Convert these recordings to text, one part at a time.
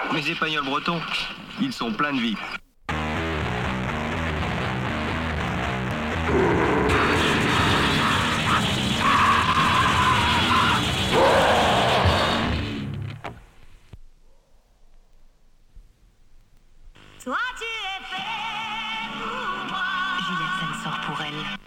Mes épagnols bretons, ils sont pleins de vie. Toi tu es fait pour moi. Juliette, ça me sort pour elle.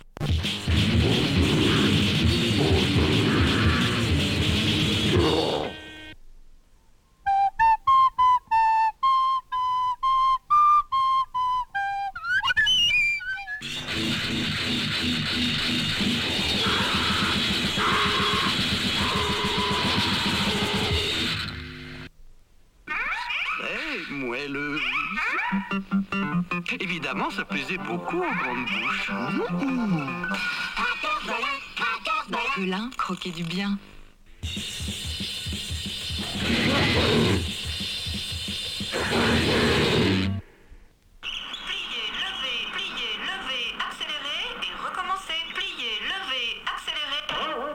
Moelleux. Évidemment, ça plaisait beaucoup aux grandes bouches. Pelin, croquer du bien. Plier, lever, accélérer et recommencer. Plier, lever, accélérer.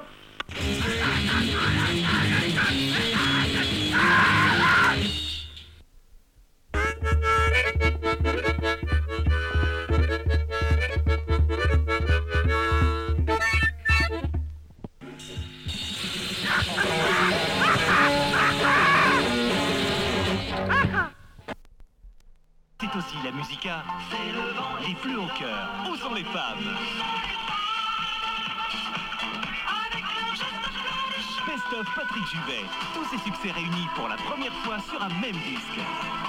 C'est aussi la musica, c'est le vent, les flux au cœur. Où sont les femmes? Best of Patrick Juvet, tous ses succès réunis pour la première fois sur un même disque.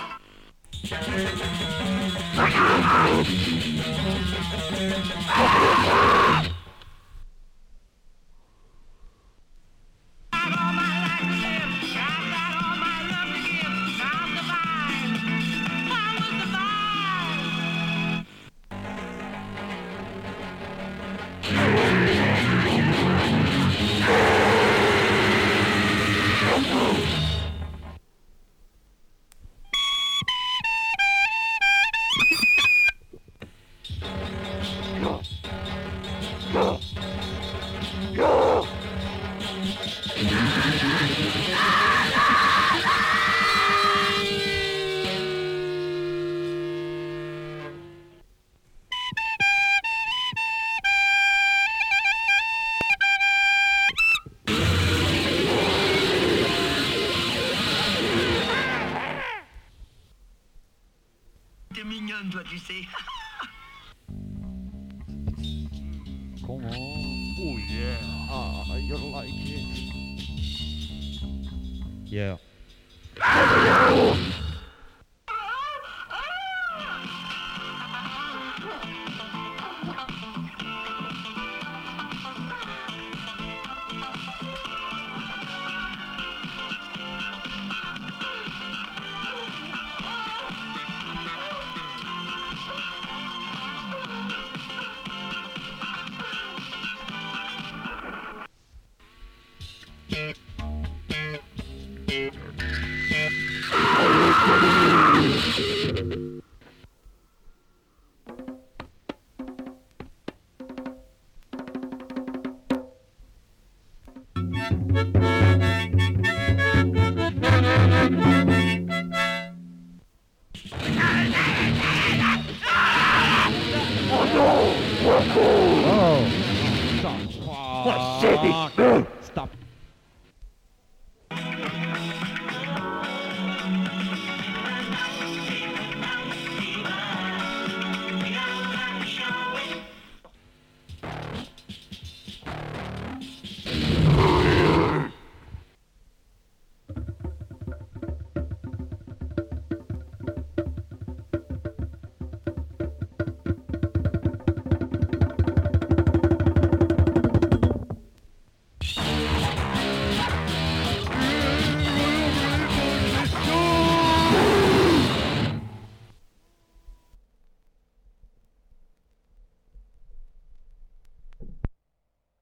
T'es mignonne, toi, tu sais. Come on. Oh yeah. You like it. Yeah. Oh. What city?